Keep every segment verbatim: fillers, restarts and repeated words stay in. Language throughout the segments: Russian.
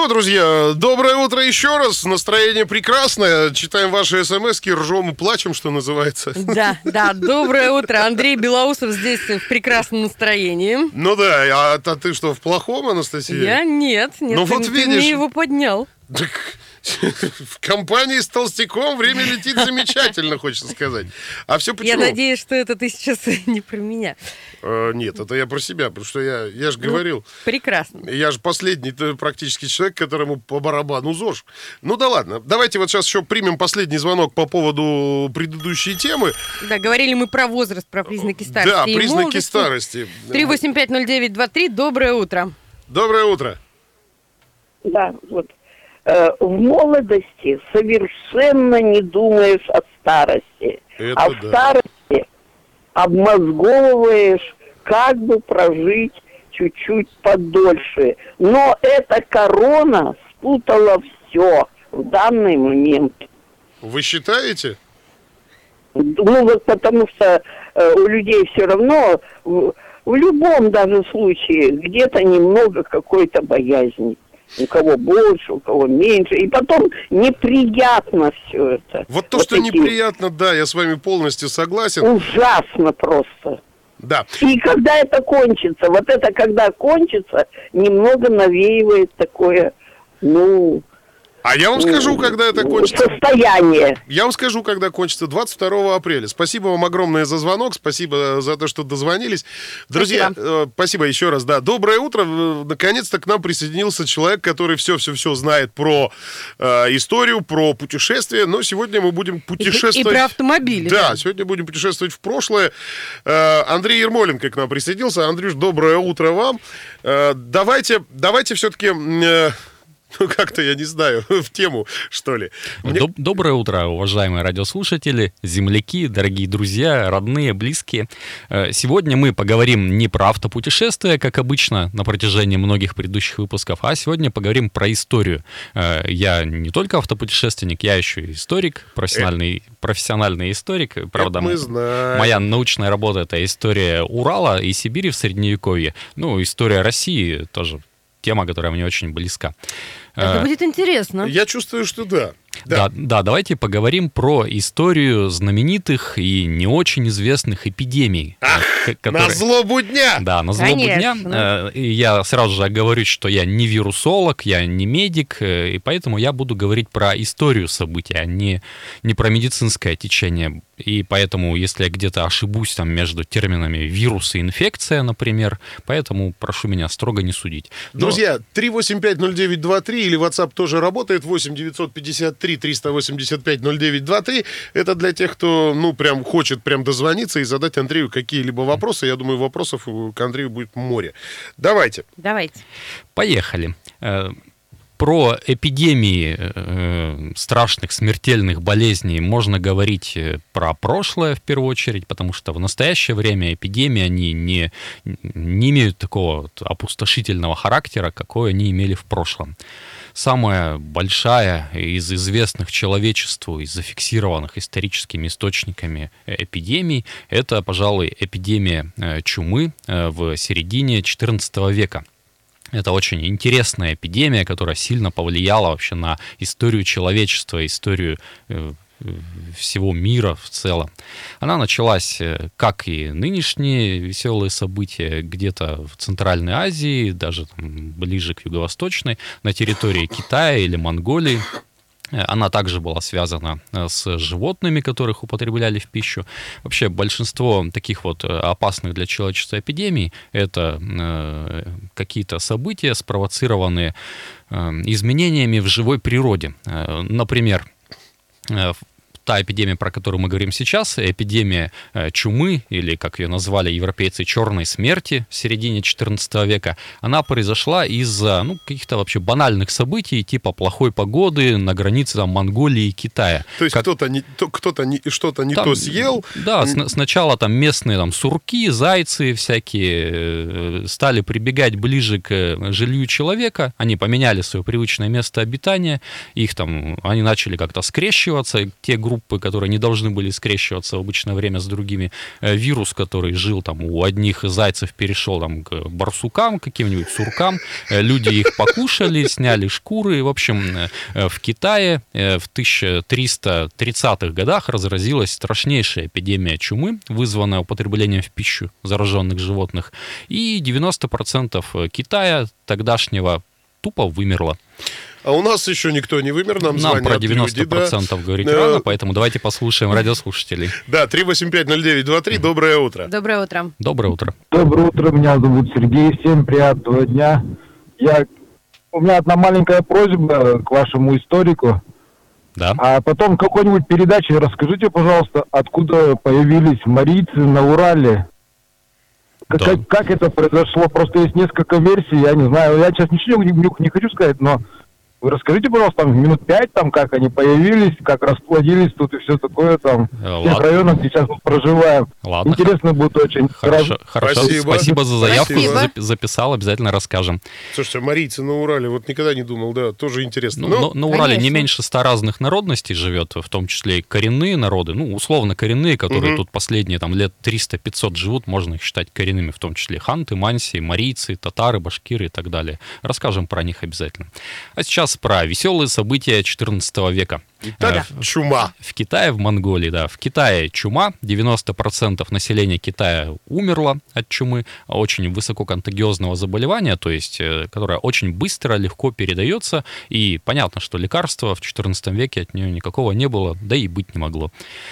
что, друзья, доброе утро еще раз. Настроение прекрасное. Читаем ваши смски, ржем и плачем, что называется. Да, да, доброе утро. Андрей Белоусов здесь в прекрасном настроении. Ну да, а, а ты что, в плохом, Анастасия? Я нет, нет, ну, ты, вот ты видишь, мне его поднял. Так, в компании с толстяком время летит замечательно, хочется сказать. А все почему? Я надеюсь, что это ты сейчас не про меня. А, нет, это я про себя, потому что я, я же говорил. Ну, прекрасно. Я же последний практически человек, которому по барабану ЗОЖ. Ну да ладно, давайте вот сейчас еще примем последний звонок по поводу предыдущей темы. Да, говорили мы про возраст, про признаки старости. Да, и признаки молодости. старости. три восемь пять ноль девять два три, доброе утро. Доброе утро. Да, вот. Э, в молодости совершенно не думаешь о старости. Это а в да. старости обмозговываешь, как бы прожить чуть-чуть подольше. Но эта корона спутала все в данный момент. Вы считаете? Ну вот потому что э, у людей все равно в, в любом даже случае где-то немного какой-то боязни. У кого больше, у кого меньше. И потом неприятно все это. Вот то, вот что такие... неприятно, да, я с вами полностью согласен. Ужасно просто. Да. И когда это кончится, вот это когда кончится, немного навеивает такое, ну... А я вам скажу, когда это кончится. Состояние. Я вам скажу, когда кончится. двадцать второго апреля. Спасибо вам огромное за звонок. Спасибо за то, что дозвонились. Друзья, спасибо, э, спасибо еще раз. Да, доброе утро. Наконец-то к нам присоединился человек, который все-все-все знает про э, историю, про путешествия. Но сегодня мы будем путешествовать... И, и про автомобили. Да, да, сегодня будем путешествовать в прошлое. Э, Андрей Ермоленко к нам присоединился. Андрюш, доброе утро вам. Э, давайте, давайте все-таки... Э, Ну, как-то, я не знаю, в тему, что ли. Мне... Доб- Доброе утро, уважаемые радиослушатели, земляки, дорогие друзья, родные, близкие. Сегодня мы поговорим не про автопутешествия, как обычно, на протяжении многих предыдущих выпусков, а сегодня поговорим про историю. Я не только автопутешественник, я еще и историк, профессиональный, э... профессиональный историк. Правда, мы знаем. Моя научная работа — это история Урала и Сибири в Средневековье. Ну, история России тоже тема, которая мне очень близка. Это будет интересно. Я чувствую, что да. Да. Да, да, давайте поговорим про историю знаменитых и не очень известных эпидемий. Ах, которые... на злобу дня! Да, на злобу Конечно. дня. И я сразу же оговорюсь, что я не вирусолог, я не медик, и поэтому я буду говорить про историю событий, а не, не про медицинское течение. И поэтому, если я где-то ошибусь там между терминами вирус и инфекция, например, поэтому прошу меня строго не судить. Но... Друзья, три восемь пять ноль девять два три или WhatsApp тоже работает, восемь девятьсот пятьдесят три триста восемьдесят пять ноль девять два три. Это для тех, кто, ну, прям хочет прям дозвониться и задать Андрею какие-либо вопросы. Я думаю, вопросов к Андрею будет море. Давайте. Давайте. Поехали. Про эпидемии э, страшных смертельных болезней можно говорить про прошлое в первую очередь, потому что в настоящее время эпидемии, они не, не имеют такого вот опустошительного характера, какой они имели в прошлом. Самая большая из известных человечеству, из зафиксированных историческими источниками эпидемий, это, пожалуй, эпидемия чумы в середине четырнадцатого века. Это очень интересная эпидемия, которая сильно повлияла вообще на историю человечества, историю всего мира в целом. Она началась, как и нынешние веселые события, где-то в Центральной Азии, даже там, ближе к юго-восточной, на территории Китая или Монголии. Она также была связана с животными, которых употребляли в пищу. Вообще большинство таких вот опасных для человечества эпидемий — это э, какие-то события, спровоцированные э, изменениями в живой природе. Э, например, э, та эпидемия, про которую мы говорим сейчас, эпидемия чумы, или, как ее назвали европейцы, черной смерти в середине четырнадцатого века, она произошла из-за ну, каких-то вообще банальных событий, типа плохой погоды на границе там, Монголии и Китая. То есть как... кто-то, не, кто-то не, что-то не там, то съел? Да, с- сначала там местные там, сурки, зайцы всякие стали прибегать ближе к жилью человека, они поменяли свое привычное место обитания, их там, они начали как-то скрещиваться, те группы, группы, которые не должны были скрещиваться в обычное время с другими. Вирус, который жил там у одних зайцев, перешел там к барсукам, каким-нибудь суркам. Люди их покушали, сняли шкуры. В общем, в Китае в тысяча триста тридцатых годах разразилась страшнейшая эпидемия чумы, вызванная употреблением в пищу зараженных животных. И девяносто процентов Китая тогдашнего тупо вымерло. А у нас еще никто не вымер, нам, Нам звонят про девяносто процентов люди, да. говорить Да. рано, поэтому давайте послушаем радиослушателей. Да, три восемь пять ноль девять два три, доброе утро. Доброе утро. Доброе утро. Доброе утро, меня зовут Сергей, всем приятного дня. Я... У меня одна маленькая просьба к вашему историку. Да. А потом какой-нибудь передаче расскажите, пожалуйста, откуда появились марийцы на Урале. Как, Да. как, как это произошло? Просто есть несколько версий, я не знаю. Я сейчас ничего не, не, не хочу сказать, но вы расскажите, пожалуйста, там минут пять, там, как они появились, как расплодились тут и все такое там. Э, В тех ладно. районах, где сейчас мы проживаем. Ладно. Интересно будет очень. Хорошо, Раз- хорошо. Спасибо. Спасибо за заявку. Спасибо. Зап- Записал, обязательно расскажем. Слушайте, марийцы на Урале, вот никогда не думал, да, тоже интересно. Ну, Ну, на, на Урале не конечно. меньше ста разных народностей живет, в том числе и коренные народы, ну, условно коренные, которые Мгм. тут последние там лет триста-пятьсот живут, можно их считать коренными, в том числе ханты, мансии, марийцы, татары, башкиры и так далее. Расскажем про них обязательно. А сейчас про веселые события четырнадцатого века. итак, Э, чума. В Китае, в Монголии, да. В Китае чума, девяносто процентов населения Китая умерло от чумы, очень высококонтагиозного заболевания, то есть, э, которое очень быстро, легко передается, и понятно, что лекарства в четырнадцатом веке от нее никакого не было, да и быть не могло.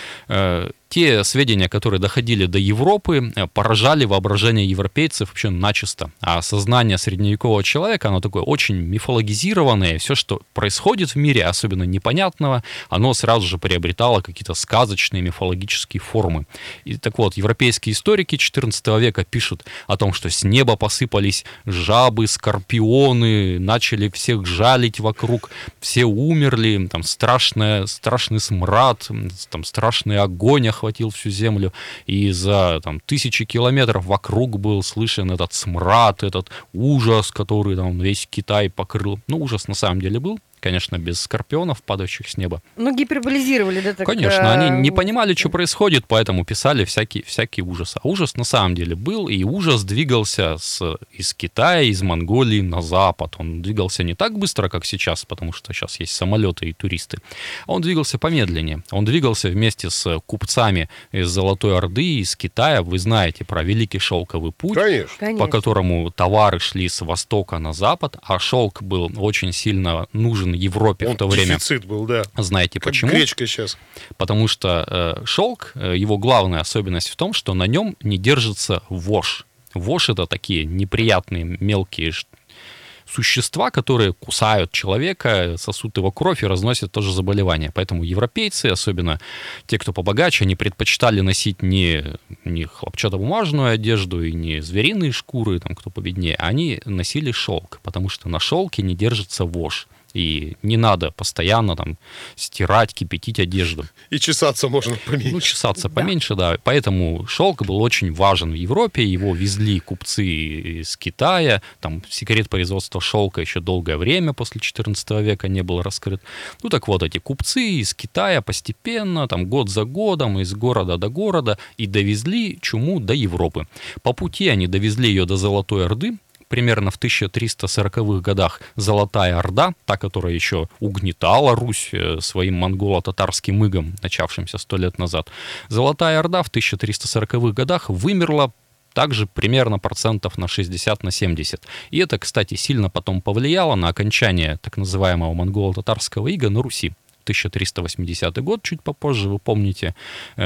Э, Те сведения, которые доходили до Европы, э, поражали воображение европейцев вообще начисто. А сознание средневекового человека, оно такое очень мифологизированное. Все, что происходит в мире, особенно непонятного, оно сразу же приобретало какие-то сказочные мифологические формы. И так вот, европейские историки четырнадцатого века пишут о том, что с неба посыпались жабы, скорпионы, начали всех жалить вокруг, все умерли, там страшная, страшный смрад, там страшный огонь охватил всю землю, и за там, тысячи километров вокруг был слышен этот смрад, этот ужас, который там весь Китай покрыл. Ну, ужас на самом деле был, конечно, без скорпионов, падающих с неба. Ну, гиперболизировали, да? Так, Конечно, э, они не понимали, что происходит, поэтому писали всякий, всякий ужас. А ужас на самом деле был, и ужас двигался с, из Китая, из Монголии на запад. Он двигался не так быстро, как сейчас, потому что сейчас есть самолеты и туристы. А он двигался помедленнее. Он двигался вместе с купцами из Золотой Орды, из Китая. Вы знаете про Великий Шелковый путь, Конечно. Конечно. по которому товары шли с востока на запад, а шелк был очень сильно нужен Европе Он в то время. дефицит был, да. Знаете Как почему? гречка сейчас. Потому что э, шелк, э, его главная особенность в том, что на нем не держится вошь. Вошь — это такие неприятные мелкие ш- существа, которые кусают человека, сосут его кровь и разносят тоже заболевания. Поэтому европейцы, особенно те, кто побогаче, они предпочитали носить не, не хлопчатобумажную одежду и не звериные шкуры, там, кто победнее, а они носили шелк, потому что на шелке не держится вошь. И не надо постоянно там стирать, кипятить одежду. И чесаться можно поменьше. Ну, чесаться Да. поменьше, да. Поэтому шелк был очень важен в Европе. Его везли купцы из Китая. Там секрет производства шелка еще долгое время после четырнадцатого века не был раскрыт. Ну, так вот, эти купцы из Китая постепенно, там, год за годом, из города до города, и довезли чуму до Европы. По пути они довезли ее до Золотой Орды. Примерно в тысяча триста сороковых годах Золотая Орда, та, которая еще угнетала Русь своим монголо-татарским игом, начавшимся сто лет назад, Золотая Орда в тысяча триста сороковых годах вымерла также примерно процентов на шестьдесят на семьдесят. И это, кстати, сильно потом повлияло на окончание так называемого монголо-татарского ига на Руси. тысяча триста восьмидесятый год, чуть попозже, вы помните,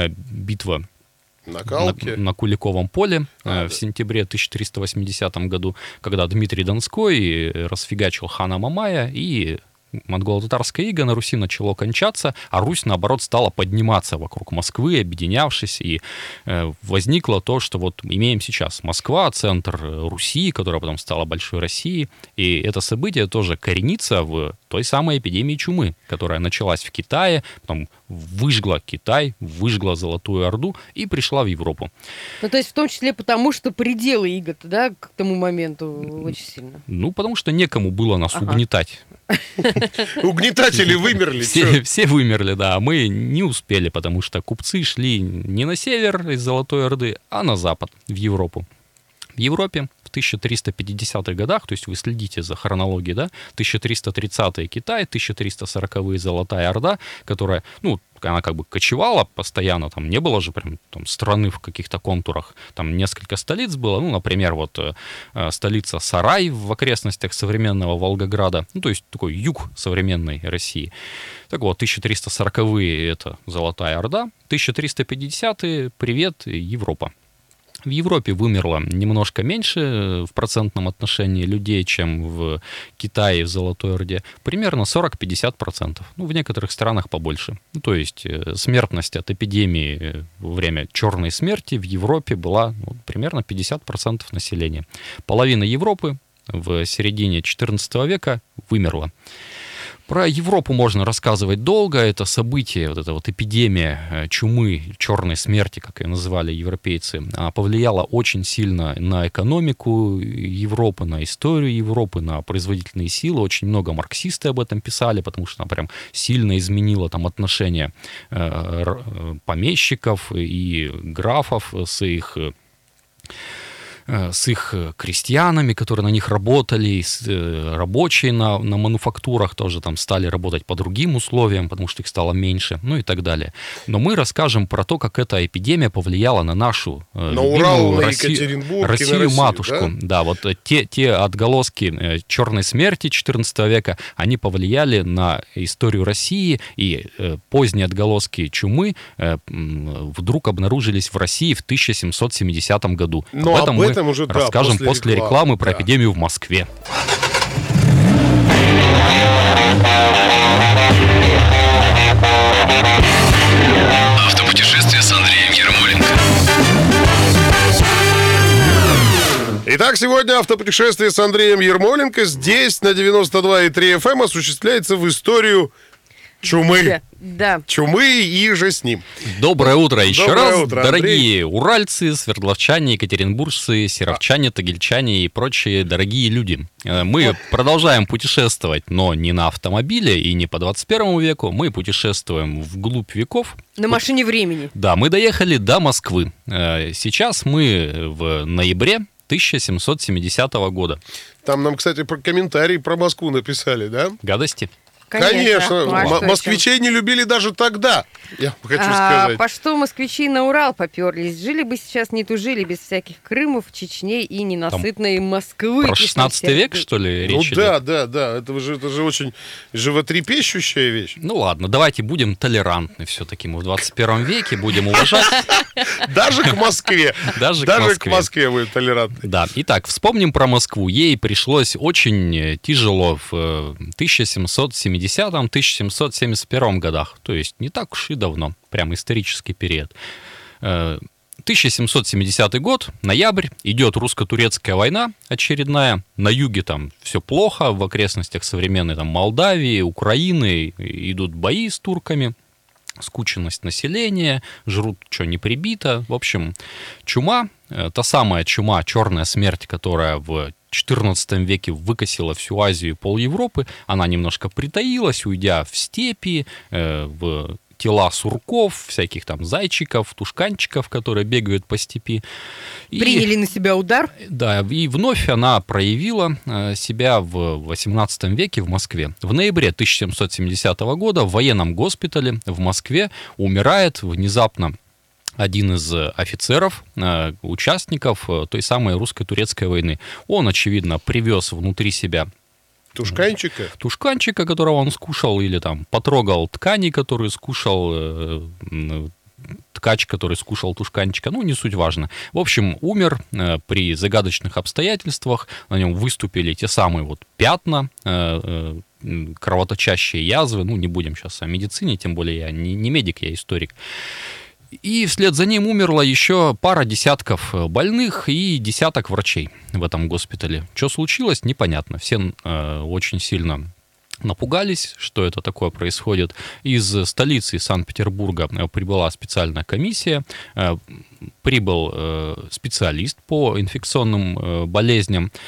битва На на, калке. на Куликовом поле А, э, да. в сентябре тысяча триста восьмидесятом году, когда Дмитрий Донской расфигачил хана Мамая, и монголо-татарское иго на Руси начало кончаться, а Русь, наоборот, стала подниматься вокруг Москвы, объединявшись, и э, возникло то, что вот имеем сейчас. Москва — центр Руси, которая потом стала Большой Россией, и это событие тоже коренится в той самой эпидемии чумы, которая началась в Китае, потом выжгла Китай, выжгла Золотую Орду и пришла в Европу. Ну, то есть в том числе потому, что пределы иго, да, к тому моменту очень сильно. Ну, потому что некому было нас Ага. угнетать. Угнетатели вымерли. Все, все вымерли, да, а мы не успели, потому что купцы шли не на север из Золотой Орды, а на запад, в Европу. В Европе в тысяча триста пятидесятых годах, то есть вы следите за хронологией, да, тысяча триста тридцатые Китай, тысяча триста сороковые Золотая Орда, которая, ну, она как бы кочевала постоянно, там не было же прям там страны в каких-то контурах, там несколько столиц было, ну, например, вот э, столица Сарай в окрестностях современного Волгограда, ну, то есть такой юг современной России. Так вот, тысяча триста сороковые это Золотая Орда, тысяча триста пятидесятые привет, Европа. В Европе вымерло немножко меньше в процентном отношении людей, чем в Китае, в Золотой Орде. Примерно сорок-пятьдесят процентов. Ну, в некоторых странах побольше. Ну, то есть смертность от эпидемии во время Черной смерти в Европе была ну, примерно пятьдесят процентов населения. Половина Европы в середине четырнадцатого века вымерла. Про Европу можно рассказывать долго. Это событие, вот эта вот эпидемия чумы, черной смерти, как ее называли европейцы, она повлияла очень сильно на экономику Европы, на историю Европы, на производительные силы. Очень много марксисты об этом писали, потому что она прям сильно изменила там отношения помещиков и графов с их... с их крестьянами, которые на них работали, рабочие на, на мануфактурах тоже там стали работать по другим условиям, потому что их стало меньше, ну и так далее. Но мы расскажем про то, как эта эпидемия повлияла на нашу на Урал, на Россию, Екатеринбург, Россию, на Россию, матушку. Да? да, вот те, те отголоски черной смерти четырнадцатого века, они повлияли на историю России, и поздние отголоски чумы вдруг обнаружились в России в тысяча семьсот семидесятом году. Но об этом, об этом мы уже, расскажем да, после, после рекламы, рекламы про да. эпидемию в Москве. Автопутешествие с Андреем Ермоленко. Итак, сегодня автопутешествие с Андреем Ермоленко здесь на девяносто два и три эф эм осуществляется в историю чумы. Да. Да. Чумы и же с ним. Доброе утро еще Доброе раз, утро, дорогие уральцы, свердловчане, екатеринбуржцы, серовчане, тагильчане и прочие дорогие люди. Мы продолжаем путешествовать, но не на автомобиле и не по двадцать первому веку. Мы путешествуем вглубь веков. На машине времени. Да, мы доехали до Москвы. Сейчас мы в ноябре тысяча семьсот семидесятого года. Там нам, кстати, про комментарии про Москву написали, да? Гадости. Конечно, ну, а М- москвичей не любили даже тогда, я хочу а, сказать. По что москвичи на Урал поперлись? Жили бы сейчас, не тужили, без всяких Крымов, Чечней и ненасытной Там Москвы. Про шестнадцатый век, что ли, речь Ну идет? да, да, да, это же, это же очень животрепещущая вещь. Ну ладно, давайте будем толерантны все-таки. Мы в двадцать первом веке будем уважать. Даже к Москве. Даже к Москве будем толерантны. Да, итак, вспомним про Москву. Ей пришлось очень тяжело в тысяча семьсот семидесятом — тысяча семьсот семьдесят первом годах. То есть не так уж и давно, прям исторический период. тысяча семьсот семидесятый год, ноябрь, идет русско-турецкая война очередная. На юге там все плохо, в окрестностях современной там Молдавии, Украины идут бои с турками. Скученность населения, жрут, что не прибито. В общем, чума, та самая чума, черная смерть, которая в четырнадцатом веке выкосила всю Азию и пол Европы, она немножко притаилась, уйдя в степи, э, в тела сурков, всяких там зайчиков, тушканчиков, которые бегают по степи. И, приняли на себя удар. Да, и вновь она проявила себя в восемнадцатом веке в Москве. В ноябре тысяча семьсот семидесятого года в военном госпитале в Москве умирает внезапно один из офицеров, участников той самой русско-турецкой войны. Он, очевидно, привез внутри себя Тушканчика? Тушканчика, которого он скушал, или там потрогал ткани, которые скушал э, ткач, который скушал тушканчика, ну, не суть важно. В общем, умер э, при загадочных обстоятельствах, на нем выступили те самые вот пятна, э, э, кровоточащие язвы, ну, не будем сейчас о медицине, тем более я не, не медик, я историк. И вслед за ним умерло еще пара десятков больных и десяток врачей в этом госпитале. Что случилось, непонятно. Все э, очень сильно напугались, что это такое происходит. Из столицы Санкт-Петербурга прибыла специальная комиссия, э, прибыл э, специалист по инфекционным э, болезням.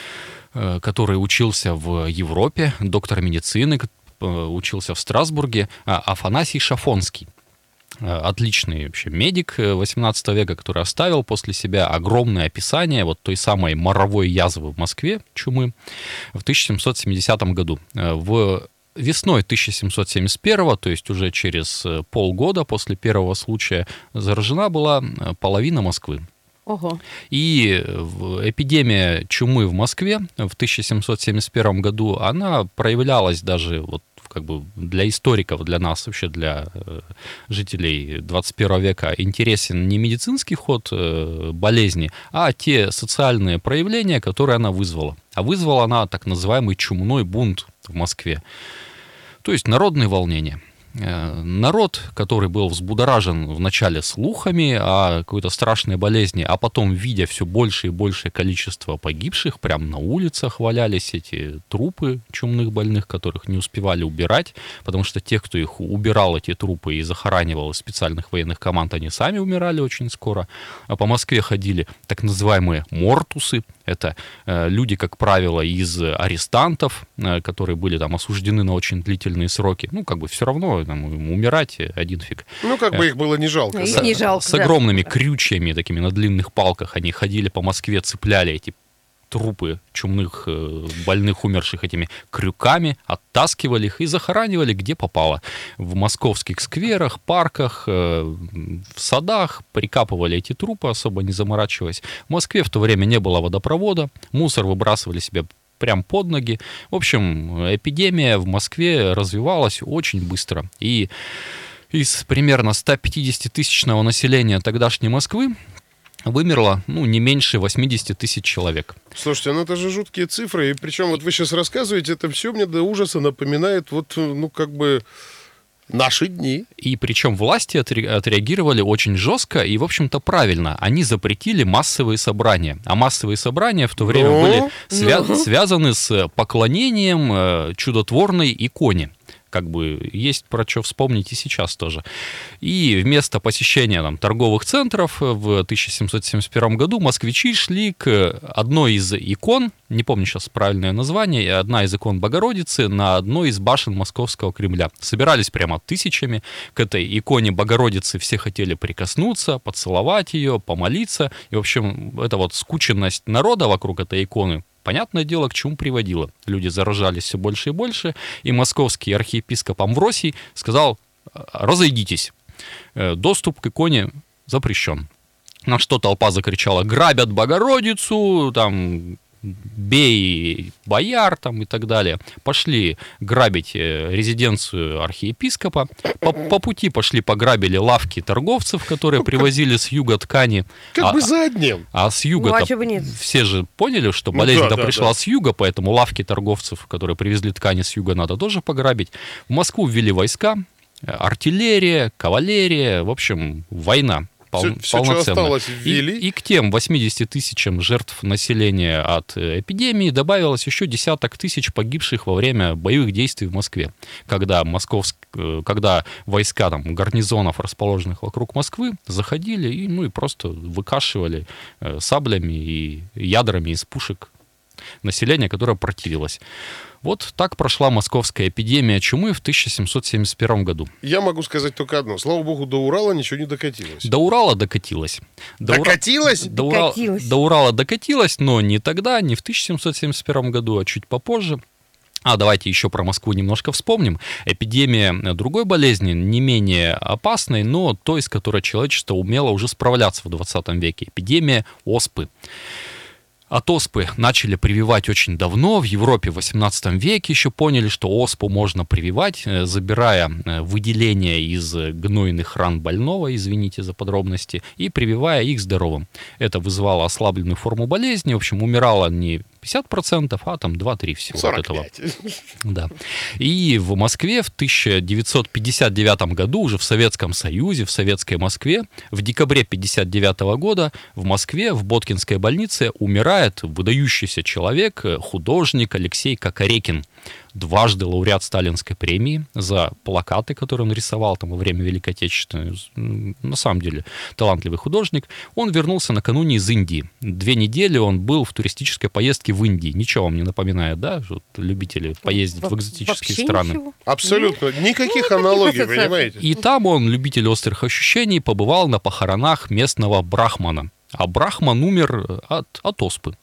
который учился в Европе, доктор медицины, учился в Страсбурге, Афанасий Шафонский. Отличный вообще медик восемнадцатого века, который оставил после себя огромное описание вот той самой моровой язвы в Москве, чумы, в тысяча семьсот семидесятом году. В весной тысяча семьсот семьдесят первого, то есть уже через полгода после первого случая, заражена была половина Москвы. Ого. И эпидемия чумы в Москве в тысяча семьсот семьдесят первом году, она проявлялась даже вот как бы для историков, для нас, вообще для жителей двадцать первого века интересен не медицинский ход болезни, а те социальные проявления, которые она вызвала. А вызвала она так называемый чумной бунт в Москве. То есть народные волнения. Народ, который был взбудоражен вначале слухами о какой-то страшной болезни, а потом, видя все больше и большее количество погибших, прямо на улицах валялись эти трупы чумных больных, которых не успевали убирать, потому что те, кто их убирал, эти трупы, и захоранивал из специальных военных команд, они сами умирали очень скоро. А по Москве ходили так называемые мортусы. Это э, люди, как правило, из арестантов, э, которые были там осуждены на очень длительные сроки. Ну, как бы все равно там, умирать один фиг. Ну, как бы их было не жалко. Их Да. не жалко, С да. огромными крючьями такими на длинных палках они ходили по Москве, цепляли эти трупы чумных больных, умерших этими крюками, оттаскивали их и захоранивали где попало. В московских скверах, парках, в садах прикапывали эти трупы, особо не заморачиваясь. В Москве в то время не было водопровода, мусор выбрасывали себе прям под ноги. В общем, эпидемия в Москве развивалась очень быстро. И из примерно сто пятидесятитысячного населения тогдашней Москвы вымерло, ну, не меньше восемьдесят тысяч человек. Слушайте, ну это же жуткие цифры. И причем вот вы сейчас рассказываете, это все мне до ужаса напоминает вот, ну, как бы наши дни. И причем власти отре- отреагировали очень жестко и, в общем-то, правильно. Они запретили массовые собрания. А массовые собрания в то время Ну? были свя- Ну? связаны с поклонением э, чудотворной иконе. Как бы есть про что вспомнить и сейчас тоже. И вместо посещения там, торговых центров в тысяча семьсот семьдесят первом году москвичи шли к одной из икон, не помню сейчас правильное название, одна из икон Богородицы на одной из башен Московского Кремля. Собирались прямо тысячами к этой иконе Богородицы, все хотели прикоснуться, поцеловать ее, помолиться. И, в общем, эта вот скученность народа вокруг этой иконы, понятное дело, к чему приводило. Люди заражались все больше и больше, и московский архиепископ Амвросий сказал: разойдитесь, доступ к иконе запрещен. На что толпа закричала: грабят Богородицу, там, бей бояр, там, и так далее. Пошли грабить резиденцию архиепископа. По, по пути пошли пограбили лавки торговцев, которые привозили с юга ткани. Как а, бы за одним. А с юга Ну, а чё бы нет? все же поняли, что Ну болезнь-то да, да, пришла да. с юга, поэтому лавки торговцев, которые привезли ткани с юга, надо тоже пограбить. В Москву ввели войска, артиллерия, кавалерия, в общем, война. Все, все, что осталось, ввели. И, и к тем восьмидесяти тысячам жертв населения от эпидемии добавилось еще десяток тысяч погибших во время боевых действий в Москве, когда, московск... когда войска там, гарнизонов, расположенных вокруг Москвы, заходили и, ну, и просто выкашивали саблями и ядрами из пушек население, которое противилось. Вот так прошла московская эпидемия чумы в тысяча семьсот семьдесят первом году. Я могу сказать только одно. Слава богу, до Урала ничего не докатилось. До Урала докатилась. До Ура- Докатилось? До, Урала... Докатилась. До Урала докатилась, но не тогда, не в тысяча семьсот семьдесят первом году, а чуть попозже. А давайте еще про Москву немножко вспомним. Эпидемия другой болезни, не менее опасной, но той, с которой человечество умело уже справляться в двадцатом веке. Эпидемия оспы. От оспы начали прививать очень давно. В Европе в восемнадцатом веке еще поняли, что оспу можно прививать, забирая выделения из гнойных ран больного, извините за подробности, и прививая их здоровым. Это вызывало ослабленную форму болезни. В общем, умирало не пятьдесят процентов, а там два-три всего сорок от этого. пять. Да. И в Москве в тысяча девятьсот пятьдесят девятом году, уже в Советском Союзе, в советской Москве, в декабре пятьдесят девятого года в Москве в Боткинской больнице умирает выдающийся человек, художник Алексей Кокорекин. дважды лауреат Сталинской премии за плакаты, которые он рисовал там во время Великой Отечественной. На самом деле талантливый художник. Он вернулся накануне из Индии. Две недели он был в туристической поездке в Индии. Ничего вам не напоминает, да? Вот любители поездить в экзотические Вообще страны. ничего. Абсолютно. Нет? Никаких Ну, аналогий, никаких понимаете? И там он, любитель острых ощущений, побывал на похоронах местного брахмана. А брахман умер от, от оспы.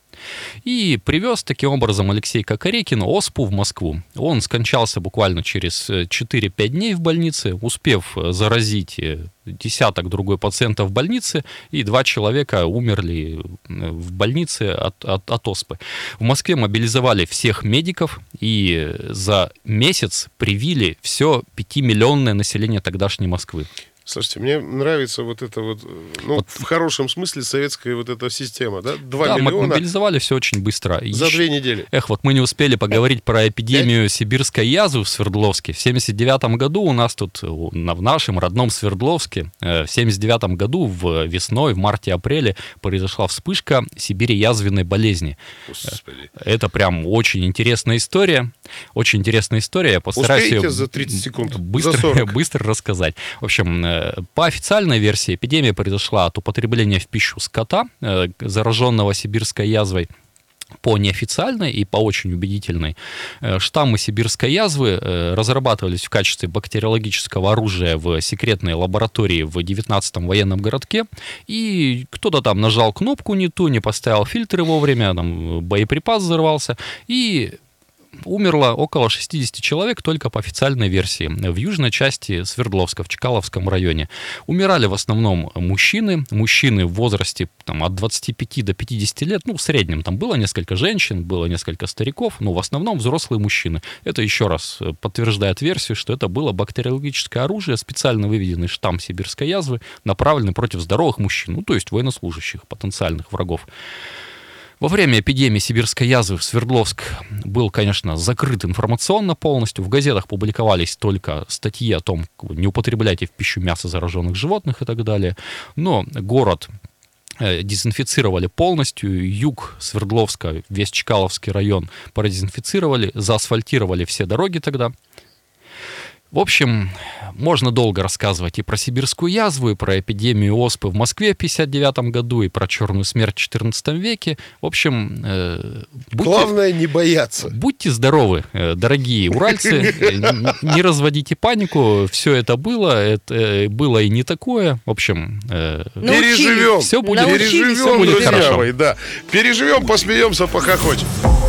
И привез таким образом Алексей Кокорекин оспу в Москву. Он скончался буквально через четыре-пять дней в больнице, успев заразить десяток другой пациентов в больнице, и два человека умерли в больнице от, от, от оспы. В Москве мобилизовали всех медиков, и за месяц привили все пятимиллионное население тогдашней Москвы. Слушайте, мне нравится вот это вот, ну, вот, в хорошем смысле советская вот эта система, да? Два да, миллиона мобилизовали все очень быстро. за Еще... две недели. Эх, вот мы не успели поговорить про эпидемию сибирской язвы в Свердловске. В семьдесят девятом году у нас тут, в нашем родном Свердловске, в семьдесят девятом году в весной, в марте-апреле произошла вспышка сибири-язвенной болезни. Господи. Это прям очень интересная история. Очень интересная история. Я постараюсь Успеете ее за тридцать секунд? быстро, За сорок? быстро рассказать. В общем, по официальной версии, эпидемия произошла от употребления в пищу скота, зараженного сибирской язвой. По неофициальной и по очень убедительной, штаммы сибирской язвы разрабатывались в качестве бактериологического оружия в секретной лаборатории в девятнадцатом военном городке, и кто-то там нажал кнопку не ту, не поставил фильтры вовремя, там боеприпас взорвался, и умерло около шестьдесят человек только по официальной версии в южной части Свердловска, в Чкаловском районе. Умирали в основном мужчины, мужчины в возрасте там, от двадцати пяти до пятидесяти лет, ну, в среднем там было несколько женщин, было несколько стариков, но в основном взрослые мужчины. Это еще раз подтверждает версию, что это было бактериологическое оружие, специально выведенный штамм сибирской язвы, направленный против здоровых мужчин, ну, то есть военнослужащих, потенциальных врагов. Во время эпидемии сибирской язвы в Свердловск был, конечно, закрыт информационно полностью. В газетах публиковались только статьи о том, не употребляйте в пищу мясо зараженных животных и так далее. Но город дезинфицировали полностью. Юг Свердловска, весь Чкаловский район продезинфицировали, заасфальтировали все дороги тогда. В общем, можно долго рассказывать и про сибирскую язву, и про эпидемию оспы в Москве в пятьдесят девятом году, и про черную смерть в четырнадцатом веке. В общем, э, будьте, главное не бояться. Будьте здоровы, э, дорогие уральцы, не разводите панику, все это было, это было и не такое. В общем, э, переживем, все будет, переживем, все будет друзья хорошо. мои, да. Переживем, посмеемся, похохочем.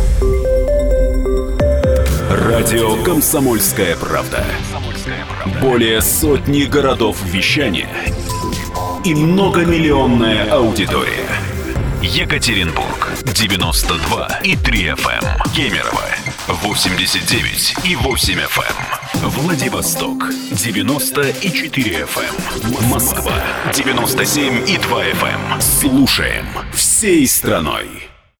Радио «Комсомольская правда». Более сотни городов вещания и многомиллионная аудитория. Екатеринбург девяносто два и три эф эм, Кемерово восемьдесят девять и восемь эф эм, Владивосток девяносто и четыре эф эм, Москва девяносто семь и два эф эм. Слушаем всей страной.